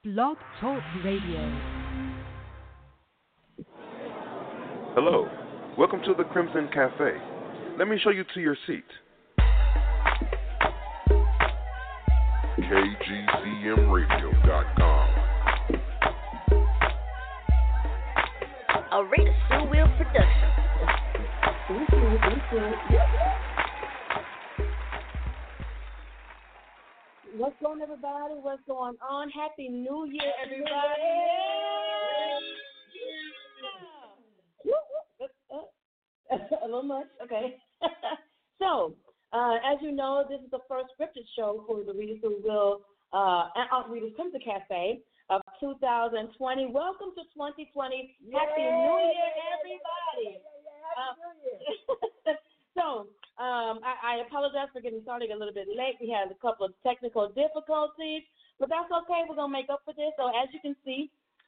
Blog Talk Radio. Hello, welcome to the Crimson Cafe. Let me show you to your seat. KGCMradio.com. A Rita Sue Will production. What's going on, everybody? What's going on? Happy New Year, everybody. A little much, okay. So, as you know, this is the first scripted show for the Rita Sue Will and Aunt Rita's Crimson Cafe of 2020. Welcome to 2020. Happy New Year, everybody. So, I apologize for getting started a little bit late. We had a couple of technical difficulties, but that's okay. We're going to make up for this. So, as you can see,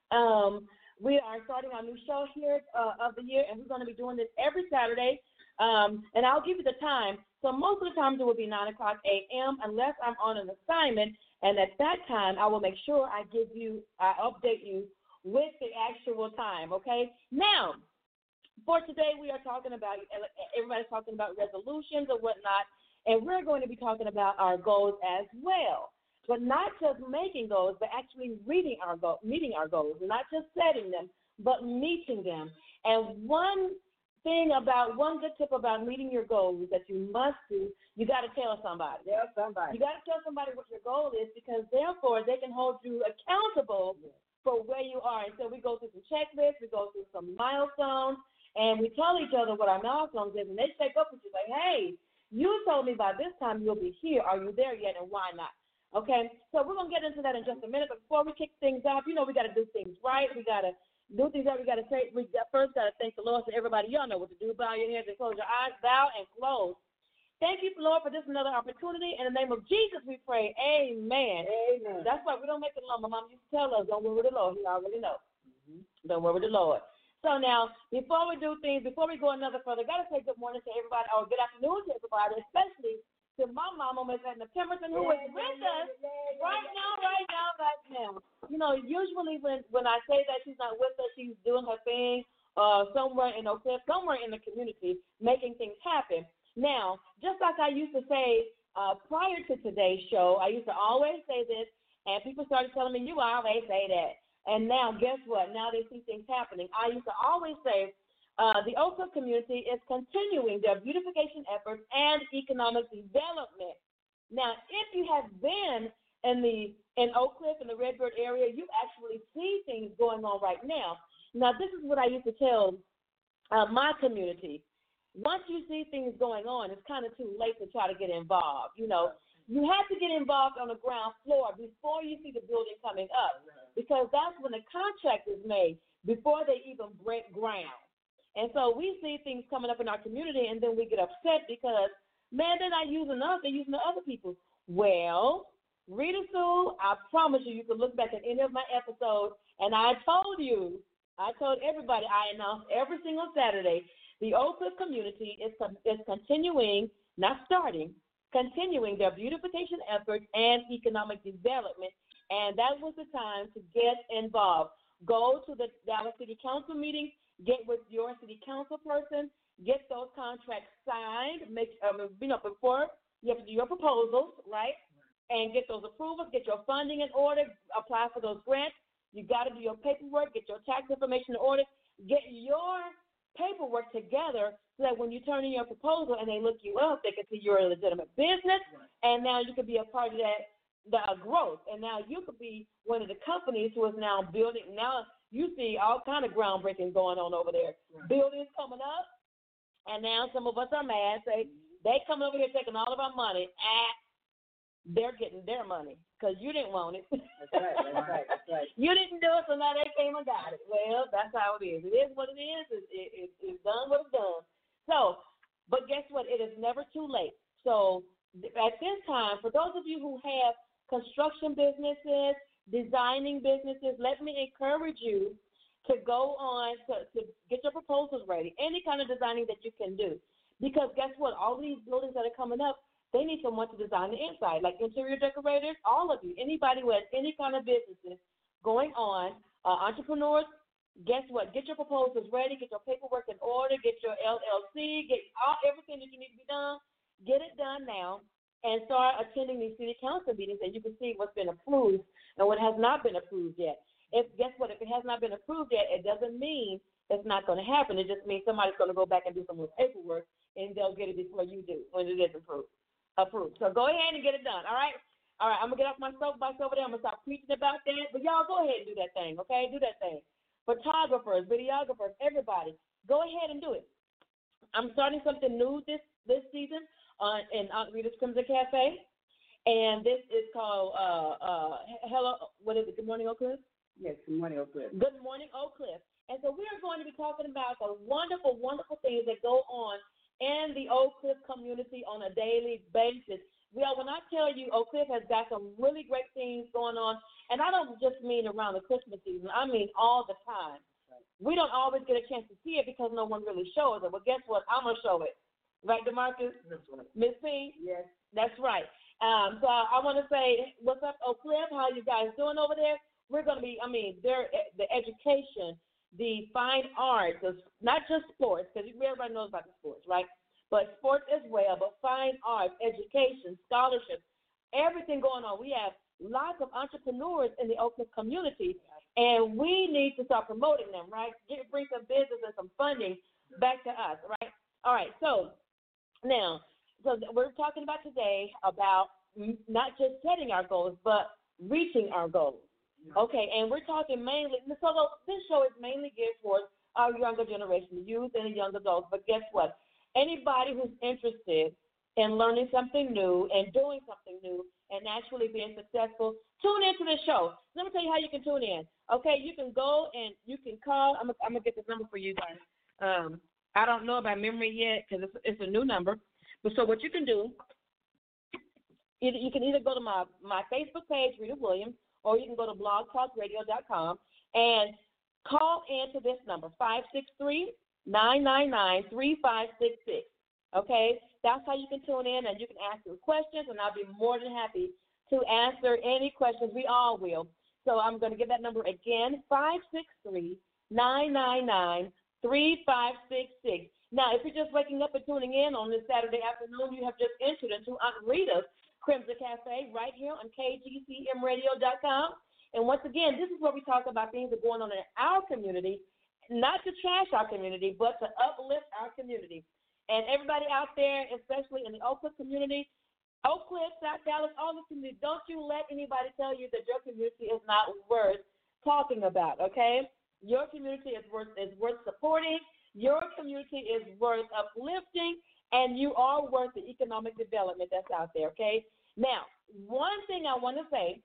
we are starting our new show here of the year, and we're going to be doing this every Saturday. And I'll give you the time. So most of the times it will be 9 o'clock a.m. unless I'm on an assignment. And at that time, I will make sure I update you with the actual time, okay? Now, for today, we are talking about, everybody's talking about resolutions or whatnot, and we're going to be talking about our goals as well. But not just making goals, but actually meeting our goals, not just setting them, but meeting them. And one good tip about meeting your goals that you must do, you got to tell somebody. Yeah, somebody. You got to tell somebody what your goal is, because therefore they can hold you accountable for where you are. And so we go through some checklists, we go through some milestones, and we tell each other what our milestones is, and they check up with you like, hey, you told me by this time you'll be here. Are you there yet, and why not? Okay, so we're going to get into that in just a minute. But before we kick things off, we got to do things right. We got to do things right. We got to say, first got to thank the Lord. So everybody, y'all know what to do. Bow your heads and close your eyes. Bow and close. Thank you, Lord, for this another opportunity. In the name of Jesus, we pray. Amen. Amen. That's why we don't make it long. My mom used to tell us, don't worry the Lord. He already knows. Don't worry the Lord. So now, before we do things, before we go another further, got to say good morning to everybody, or good afternoon to everybody, especially to my mama, Miss Edna Pemberton, who is with us right now. Usually when I say that she's not with us, she's doing her thing somewhere in Oak Cliff, somewhere in the community, making things happen. Now, just like I used to say prior to today's show, I used to always say this, and people started telling me, you always say that. And now, guess what? Now they see things happening. I used to always say, the Oak Cliff community is continuing their beautification efforts and economic development. Now, if you have been in Oak Cliff, in the Redbird area, you actually see things going on right now. Now, this is what I used to tell my community. Once you see things going on, it's kind of too late to try to get involved. You have to get involved on the ground floor before you see the building coming up, because that's when the contract is made, before they even break ground. And so we see things coming up in our community, and then we get upset because, man, they're not using us, they're using the other people. Well, Rita Sue, I promise you can look back at any of my episodes, and I told everybody, I announce every single Saturday, the Oak Cliff community is continuing their beautification efforts and economic development, and that was the time to get involved. Go to the Dallas City Council meeting, get with your city council person, get those contracts signed, before you have to do your proposals, right? And get those approvals, get your funding in order, apply for those grants. You got to do your paperwork, get your tax information in order, get your paperwork together so that when you turn in your proposal and they look you up, they can see you're a legitimate business, and now you could be a part of the growth. And now you could be one of the companies who is now building. Now you see all kind of groundbreaking going on over there. Right. Buildings coming up, and now some of us are mad, say they coming over here taking all of our money. They're getting their money because you didn't want it. That's right. You didn't do it, so now they came and got it. Well, that's how it is. It is what it is. It's done what it's done. So, but guess what? It is never too late. So at this time, for those of you who have construction businesses, designing businesses, let me encourage you to go on to get your proposals ready, any kind of designing that you can do. Because guess what? All these buildings that are coming up, They need someone to design the inside, like interior decorators, all of you, anybody who has any kind of businesses, going on. Entrepreneurs, guess what? Get your proposals ready. Get your paperwork in order. Get your LLC. Get everything that you need to be done. Get it done now and start attending these city council meetings, and you can see what's been approved and what has not been approved yet. Guess what? If it has not been approved yet, it doesn't mean it's not going to happen. It just means somebody's going to go back and do some more paperwork, and they'll get it before you do when it is approved. So go ahead and get it done, all right? All right, I'm going to get off my soapbox over there. I'm going to stop preaching about that. But y'all go ahead and do that thing, okay? Do that thing. Photographers, videographers, everybody, go ahead and do it. I'm starting something new this season in Aunt Rita's Crimson Cafe, and this is called Hello. What is it? Good morning, Oak Cliff. Yes, good morning, Oak Cliff. Good morning, Oak Cliff. And so we are going to be talking about the wonderful, wonderful things that go on in the Oak Cliff community on a daily basis. When I tell you Oak Cliff has got some really great things going on, and I don't just mean around the Christmas season. I mean all the time. We don't always get a chance to see it because no one really shows it. Well, guess what? I'm going to show it. Right, DeMarcus? Miss P? Yes. That's right. So I want to say, what's up, Oak Cliff? How you guys doing over there? We're going to be, the education, the fine arts, not just sports, because everybody knows about the sports, right? But sports as well, but fine arts, education, scholarships, everything going on. We have lots of entrepreneurs in the Oak Cliff community, and we need to start promoting them, right? Bring some business and some funding back to us, right? All right, so we're talking about today about not just setting our goals, but reaching our goals. Okay, and we're talking mainly, so this show is mainly geared towards our younger generation, youth and the young adults. But guess what? Anybody who's interested in learning something new and doing something new and actually being successful, tune into this show. Let me tell you how you can tune in. Okay, you can go and you can call. I'm going to get this number for you guys. I don't know about memory yet because it's a new number. But so what you can do, you can either go to my Facebook page, Rita Williams, or you can go to blogtalkradio.com and call into this number, 563-999-3566. Okay? That's how you can tune in, and you can ask your questions, and I'll be more than happy to answer any questions. We all will. So I'm going to give that number again, 563-999-3566. Now, if you're just waking up and tuning in on this Saturday afternoon, you have just entered into Aunt Rita's Crimson Cafe right here on KGCMradio.com. And once again, this is where we talk about things that are going on in our community, not to trash our community, but to uplift our community. And everybody out there, especially in the Oak Cliff community, Oak Cliff, South Dallas, all the community, don't you let anybody tell you that your community is not worth talking about, okay? Your community is worth supporting. Your community is worth uplifting, and you are worth the economic development that's out there, okay? Now, one thing I want to say,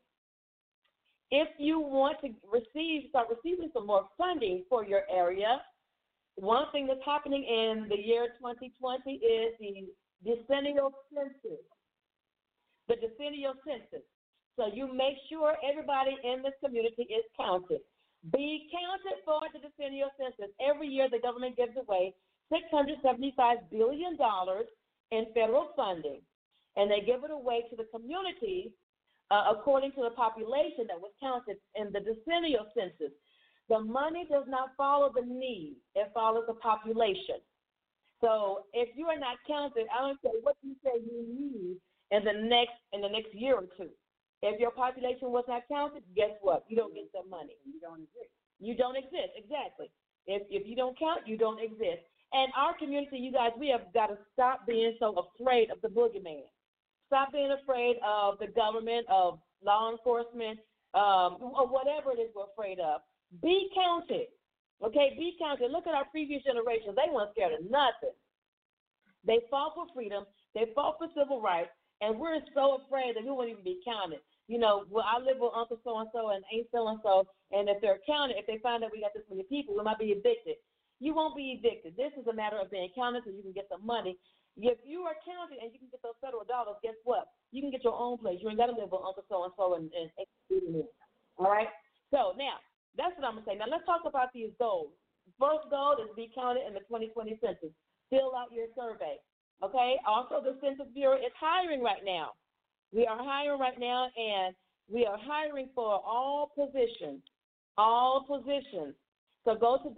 if you want to start receiving some more funding for your area, one thing that's happening in the year 2020 is the decennial census. The decennial census. So you make sure everybody in this community is counted. Be counted for the decennial census. Every year the government gives away $675 billion in federal funding, and they give it away to the community according to the population that was counted in the decennial census. The money does not follow the need. It follows the population. So if you are not counted, I don't care what you say you need in the next year or two. If your population was not counted, guess what? You don't get the money. You don't exist. You don't exist, exactly. If you don't count, you don't exist. And our community, you guys, we have got to stop being so afraid of the boogeyman. Stop being afraid of the government, of law enforcement, or whatever it is we're afraid of. Be counted, okay? Be counted. Look at our previous generations. They weren't scared of nothing. They fought for freedom. They fought for civil rights, and we're so afraid that we won't even be counted. You know, well, I live with Uncle so-and-so and Aunt so-and-so, and if they're counted, if they find out we got this many people, we might be evicted. You won't be evicted. This is a matter of being counted so you can get some money. If you are counted and you can get those federal dollars, guess what? You can get your own place. You ain't got to live with Uncle so-and-so and all right? So now, that's what I'm going to say. Now, let's talk about these goals. First goal is be counted in the 2020 census. Fill out your survey, okay? Also, the Census Bureau is hiring right now. We are hiring right now, and We are hiring for all positions. All positions. So go to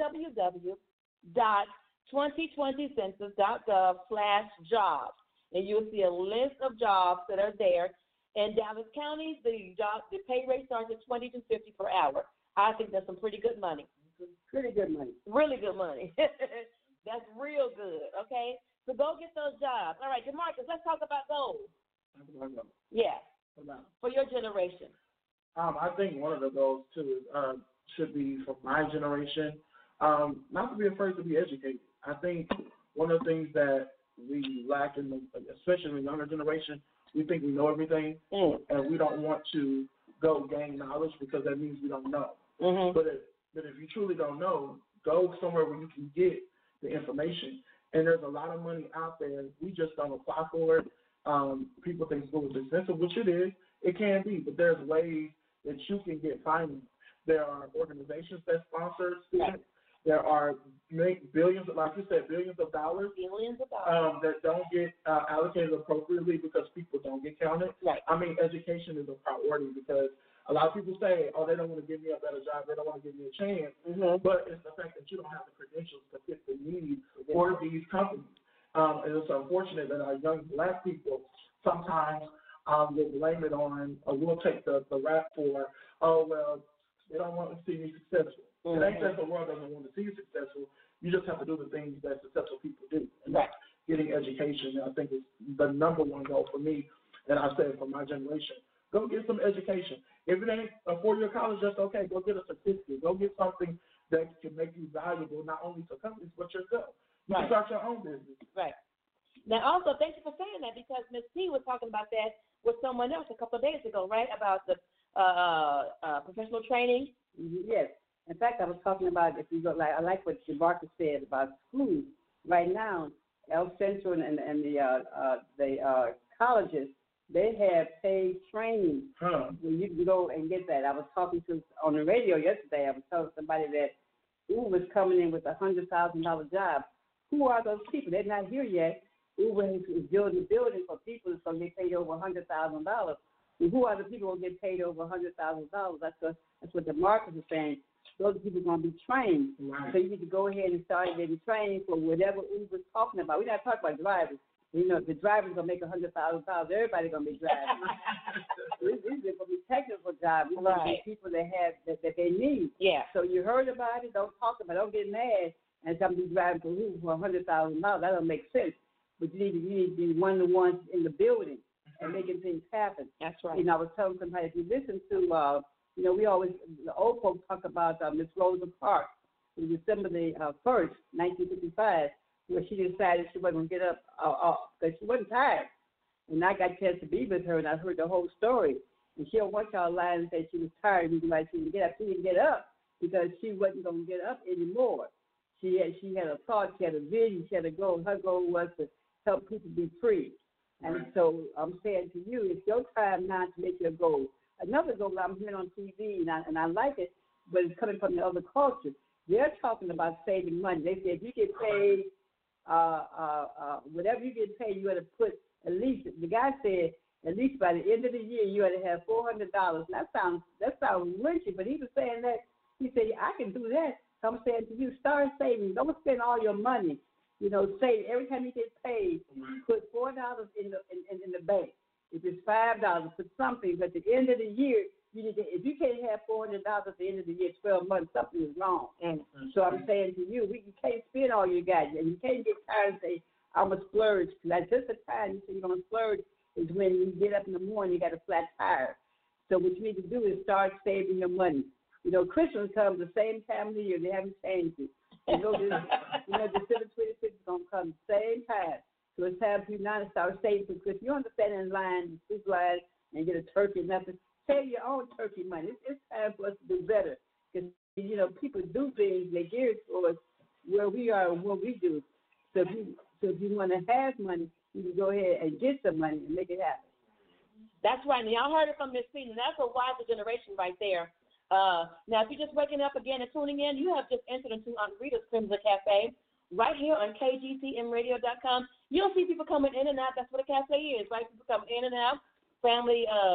www.2020census.gov/jobs, and you'll see a list of jobs that are there. In Dallas County, the pay rate starts at $20 to $50 per hour. I think that's some pretty good money. Pretty good money. Really good money. That's real good, okay? So go get those jobs. All right, DeMarcus, let's talk about goals. Yeah, for your generation. I think one of the goals, too, should be for my generation, not to be afraid to be educated. I think one of the things that we lack, especially in the younger generation, we think we know everything, and we don't want to go gain knowledge because that means we don't know. Mm-hmm. But if you truly don't know, go somewhere where you can get the information. And there's a lot of money out there. We just don't apply for it. People think it's expensive, which it is. It can be, but there's ways that you can get finance. There are organizations that sponsor students. There are billions, like you said, billions of dollars that don't get allocated appropriately because people don't get counted. Right. I mean, education is a priority because a lot of people say, oh, they don't want to give me a better job, they don't want to give me a chance, but it's the fact that you don't have the credentials to fit the needs for these companies. And it's unfortunate that our young black people sometimes will blame it on, or we'll take the rap for, oh, well, they don't want to see me successful. It ain't that the world doesn't want to see you successful. You just have to do the things that successful people do. And that's getting education, I think, is the number one goal for me, and I say for my generation. Go get some education. If it ain't a 4-year college, that's okay. Go get a certificate. Go get something that can make you valuable not only to companies but yourself. You can start your own business. Right. Now, also, thank you for saying that because Ms. T was talking about that with someone else a couple of days ago, right, about the professional training. Yes. In fact, I was talking about, if you go, like, I like what DeMarcus said about schools. Right now, El Centro and the colleges, they have paid training where you can go and get that. I was talking to on the radio yesterday. I was telling somebody that Uber is coming in with a $100,000 job. Who are those people? They're not here yet. Uber is building a building for people that's going to get paid over $100,000. And who are the people who will get paid over $100,000? That's what DeMarcus is saying. Those people are going to be trained. Right. So you need to go ahead and start getting trained for whatever Uber's talking about. We're not talking about drivers. You know, if the driver's going to make $100,000, everybody's going to be driving. These are going to be technical jobs. These are going to be people that they need. Yeah. So you heard about it. Don't talk about it. Don't get mad and somebody driving for Uber for $100,000. That don't make sense. But you need to be one of the ones in the building and making things happen. That's right. You know, I was telling somebody, if you listen to, we always, the old folks talk about Miss Rosa Parks on December the 1st, 1955, where she decided she wasn't going to get up because she wasn't tired. And I got a chance to be with her, and I heard the whole story. And she don't want y'all lying and say she was tired and like she didn't get up. She didn't get up because she wasn't going to get up anymore. She had a thought, she had a vision, she had a goal. Her goal was to help people be free. And so I'm saying to you, it's your time now to make your goal. Another goal I'm hearing on TV, and I like it, but it's coming from the other culture. They're talking about saving money. They say if you get paid, whatever you get paid, you got to put at least, the guy said, at least by the end of the year, you ought to have $400. That sounds rinchy, but he was saying that, he said, I can do that. So I'm saying to you, start saving. Don't spend all your money. You know, save. Every time you get paid, put $4 in the bank. If it's $5, put something. But at the end of the year, you need to, if you can't have $400 at the end of the year, 12 months, something is wrong. So I'm saying to you, you can't spend all you got, and you can't get tired and say, I'm going to splurge. Because just the time you say you're going to splurge is when you get up in the morning, you got a flat tire. So what you need to do is start saving your money. You know, Christmas comes the same time of the year. They haven't changed it. December 25th is going to come the same time. So it's time for you now to start saving for Christmas. You don't have to stand in line, food line, and get a turkey or nothing. Save your own turkey money. It's time for us to do better. Because, you know, people do things, they gear towards where we are and what we do. So if you want to have money, you can go ahead and get some money and make it happen. That's right. And y'all heard it from Miss P. And that's a wiser generation right there. Now, if you're just waking up again and tuning in, you have just entered into Aunt Rita's Crimson Cafe right here on KGCMradio.com. You'll see people coming in and out. That's what a cafe is, right? People come in and out, family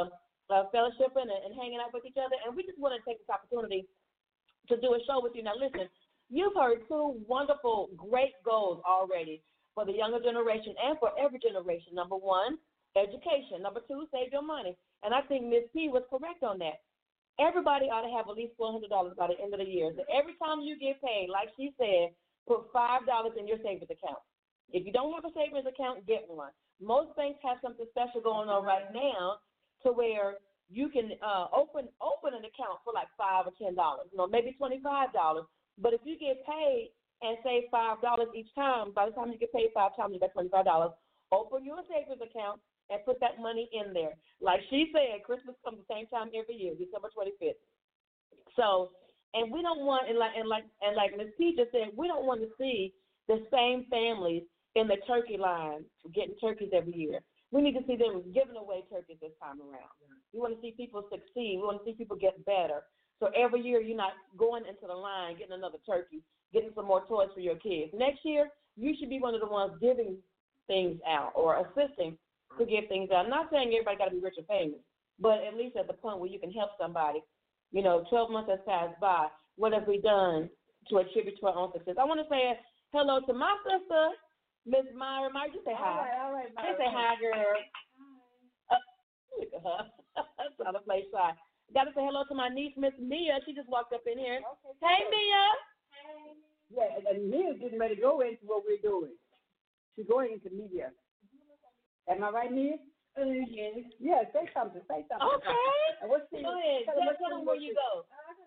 fellowshipping and hanging out with each other. And we just want to take this opportunity to do a show with you. Now, listen, you've heard two wonderful, great goals already for the younger generation and for every generation. Number one, education. Number two, save your money. And I think Ms. P was correct on that. Everybody ought to have at least $400 by the end of the year. So every time you get paid, like she said, put $5 in your savings account. If you don't have a savings account, get one. Most banks have something special going on right now to where you can open an account for like $5 or $10, maybe $25. But if you get paid and save $5 each time, by the time you get paid 5 times, you got $25. Open your savings account and put that money in there. Like she said, Christmas comes the same time every year, December 25th. So, and we don't want, and like Ms. P just said, we don't want to see the same families in the turkey line getting turkeys every year. We need to see them giving away turkeys this time around. We want to see people succeed. We want to see people get better. So every year you're not going into the line, getting another turkey, getting some more toys for your kids. Next year, you should be one of the ones giving things out or assisting to give things out. I'm not saying everybody got to be rich or famous, but at least at the point where you can help somebody. 12 months has passed by. What have we done to attribute to our own success? I want to say hello to my sister, Miss Myra. Myra, just say hi. All right, Myra. Just say hi, girl. Look at her. That's not a play shy. Got to say hello to my niece, Miss Mia. She just walked up in here. Okay. Hey, Mia. Hey. Yeah, and Mia's getting ready to go into what we're doing. She's going into media. Am I right, Mia? Yes. Yeah, say something. Okay. What's go ahead. Tell them where you go.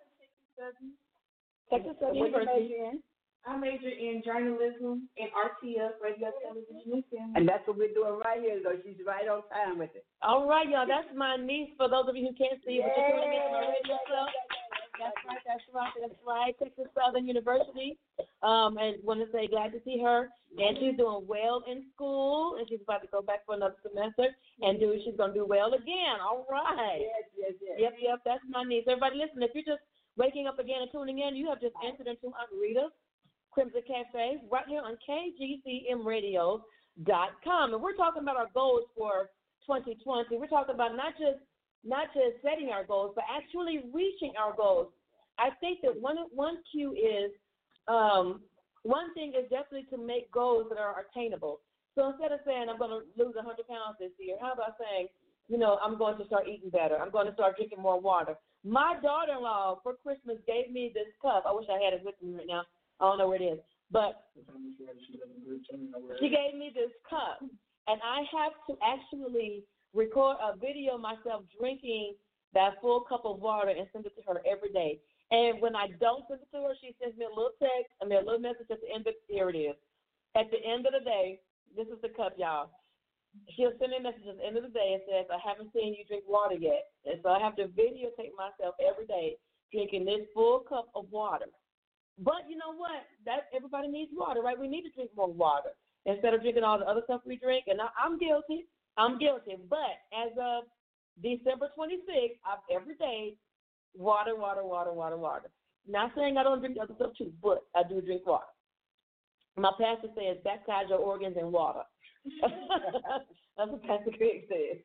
Texas Southern University. I major in journalism and RTS, radio, television, and film. And that's what we're doing right here, though. She's right on time with it. All right, y'all. That's my niece. For those of you who can't see, but you're tuning into my radio show. That's right. Texas Southern University. And want to say glad to see her. And she's doing well in school, and she's about to go back for another semester. And she's going to do well again. All right. Yes. Yep. That's my niece. Everybody, listen. If you're just waking up again and tuning in, you have just entered into Aunt Rita's Crimson Cafe right here on KGCMRadio.com. And we're talking about our goals for 2020. We're talking about not just setting our goals, but actually reaching our goals. I think that one cue is one thing is definitely to make goals that are attainable. So instead of saying I'm going to lose 100 pounds this year, how about saying, I'm going to start eating better. I'm going to start drinking more water. My daughter-in-law for Christmas gave me this cup. I wish I had it with me right now. I don't know where it is. But she gave me this cup, and I have to actually record a video of myself drinking that full cup of water and send it to her every day. And when I don't send it to her, she sends me a little text, a little message at the end of here it is. At the end of the day, this is the cup, y'all. She'll send me a message at the end of the day and says, I haven't seen you drink water yet. And so I have to videotape myself every day drinking this full cup of water. But you know what? Everybody needs water, right? We need to drink more water instead of drinking all the other stuff we drink. And I'm guilty. But as of December 26th, every day, water. Not saying I don't drink other stuff too, but I do drink water. My pastor says, baptize your organs in water. That's what Pastor Craig says.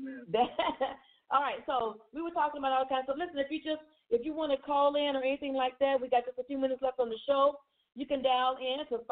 All right, so we were talking about all kinds of stuff. Listen, if you want to call in or anything like that, we got just a few minutes left on the show. You can dial in to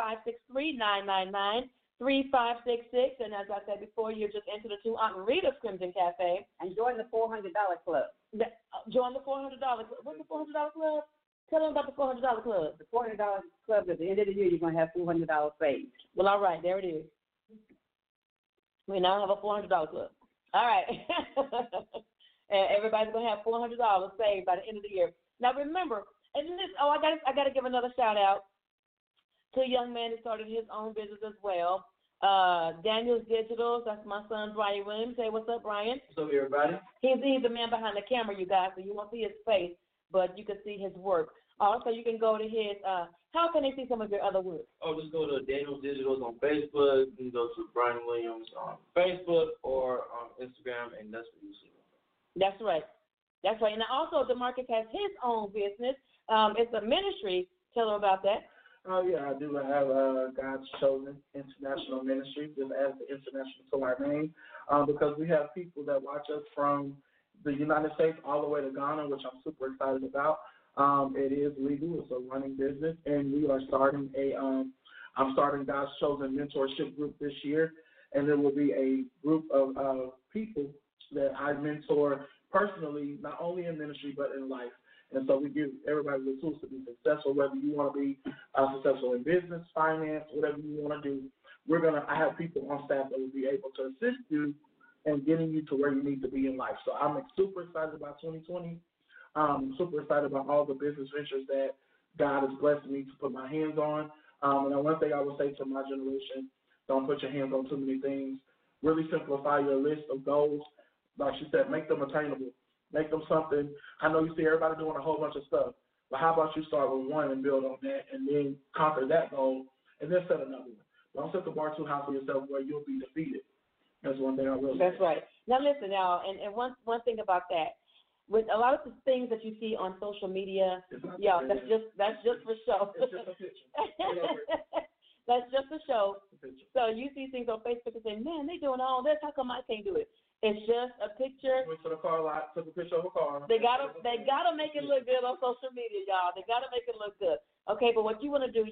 563-999-3566. And as I said before, you just entered into Aunt Rita's Crimson Cafe. And join the $400 club. Join the $400 club. What's the $400 club? Tell them about the $400 club. The $400 club, at the end of the year, you're going to have $400 saved. Well, all right, there it is. We now have a $400 club. All right. And everybody's going to have $400 saved by the end of the year. Now, remember, and this, I got to give another shout-out to a young man who started his own business as well. Daniel's Digitals. That's my son, Brian Williams. Say, what's up, Brian? What's up, everybody? He's the man behind the camera, you guys, so you won't see his face, but you can see his work. Also, you can go to his, how can they see some of your other work? Oh, just go to Daniel's Digitals on Facebook. You can go to Brian Williams on Facebook or on Instagram, and that's what you see. That's right. And also, DeMarcus has his own business. It's a ministry. Tell them about that. Oh, yeah, I do have God's Chosen International Ministry, just add the international to our name, because we have people that watch us from the United States all the way to Ghana, which I'm super excited about. It is legal. It's a running business, and we are starting I'm starting God's Chosen Mentorship Group this year, and there will be a group of people that I mentor personally, not only in ministry but in life. And so we give everybody the tools to be successful, whether you want to be successful in business, finance, whatever you want to do. I have people on staff that will be able to assist you in getting you to where you need to be in life. So I'm super excited about 2020. Super excited about all the business ventures that God has blessed me to put my hands on. And one thing I would say to my generation, don't put your hands on too many things. Really simplify your list of goals. Like she said, make them attainable. Make them something. I know you see everybody doing a whole bunch of stuff, but how about you start with one and build on that and then conquer that goal and then set another one. Don't set the bar too high for yourself where you'll be defeated. That's one thing I will say. That's right. Now listen, and one thing about that, with a lot of the things that you see on social media, that's just for show. It's just a picture. That's just a show. So you see things on Facebook and say, man, they doing all this. How come I can't do it? It's just a picture. Went to the car lot, took a picture of a car. They gotta make it look good on social media, y'all. They gotta make it look good. Okay, but what you want to do,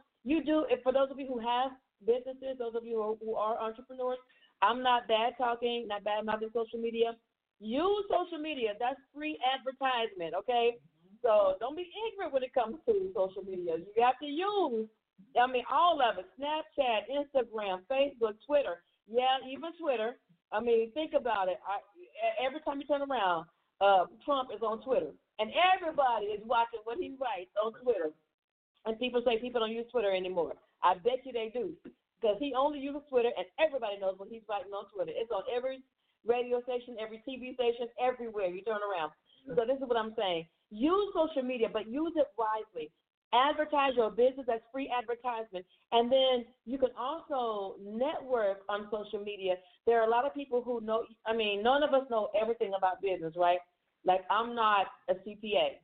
for those of you who have businesses, those of you who are entrepreneurs, I'm not bad talking, not bad mouthing social media. Use social media. That's free advertisement, okay? So don't be ignorant when it comes to social media. You have to use, all of it. Snapchat, Instagram, Facebook, Twitter. Yeah, even Twitter. Think about it. Every time you turn around, Trump is on Twitter. And everybody is watching what he writes on Twitter. And people say people don't use Twitter anymore. I bet you they do. Because he only uses Twitter, and everybody knows what he's writing on Twitter. It's on every radio station, every TV station, everywhere you turn around. So this is what I'm saying. Use social media, but use it wisely. Advertise your business. That's free advertisement. And then you can also network on social media. There are a lot of people who know, none of us know everything about business, right? Like, I'm not a CPA.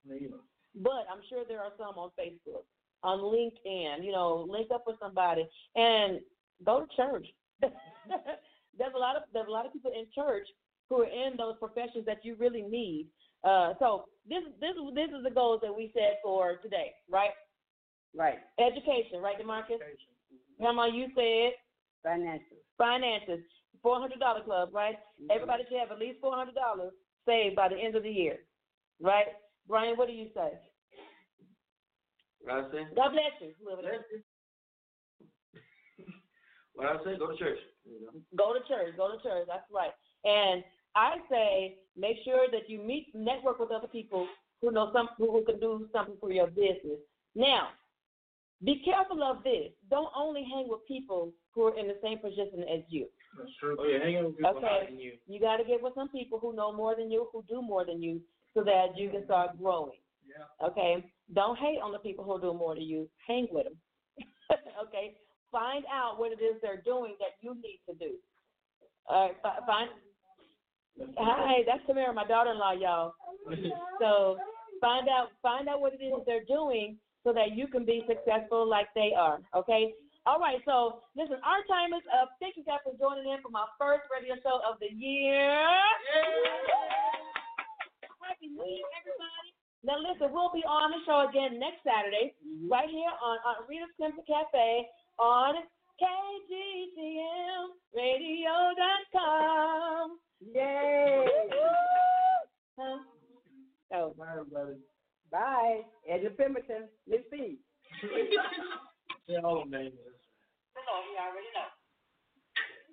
But I'm sure there are some on Facebook, on LinkedIn, link up with somebody and go to church. There's a lot of people in church who are in those professions that you really need. So this is the goals that we set for today, right? Right. Education, right, DeMarcus? Grandma, you said finances. $400 club, right? Mm-hmm. Everybody should have at least $400 saved by the end of the year, right? Brian, what do you say? What I say? God bless you. What I say? Go to church. Go to church. That's right. And I say make sure that you network with other people who can do something for your business. Now, be careful of this. Don't only hang with people who are in the same position as you. That's true. Oh, yeah, hang with people higher than you. You got to get with some people who know more than you, who do more than you, so that you can start growing. Yeah. Okay? Don't hate on the people who do more than you. Hang with them. Okay? Find out what it is they're doing that you need to do. Hi, that's Tamara, my daughter-in-law, y'all. So find out what it is that they're doing so that you can be successful like they are. Okay? All right, so listen, our time is up. Thank you guys for joining in for my first radio show of the year. Happy New Year, everybody. Now, listen, we'll be on the show again next Saturday, right here on Rita's Crimson Cafe on KGCMradio.com. Yay! Oh, bye. Edna Pemberton, Miss B. Yeah, all of them names. Hello, we already know.